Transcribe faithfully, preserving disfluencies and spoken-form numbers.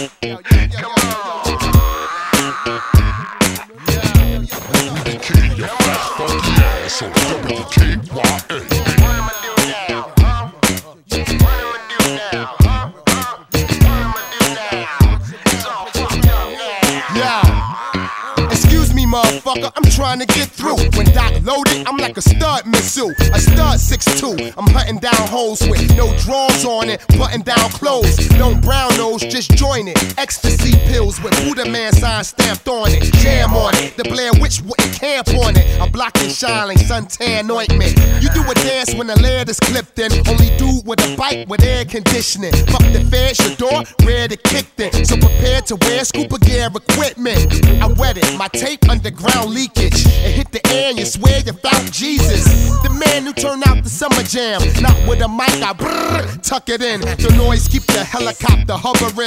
Motherfucker, I'm trying to get through. When Doc loaded, I'm like a stud missile. A stud six two. I'm hunting down holes with no drawers on it, button down clothes. No brown nose, just join it. Ecstasy pills with Buddha Man sign stamped on it. Jam on it. The Blair Witch wouldn't camp on it. I block and shine like suntan ointment. You do a dance when the lead is clipped in. Only dude with a bike with air conditioning. Fuck the feds, your door, ready to kick in. So prepared to wear scuba gear equipment. I wet it, my tape underground leakage. It hit the air and you swear you found Jesus. The man who turned out the summer jam. Not with a mic, I brrr, tuck it in. The noise keep the helicopter hovering.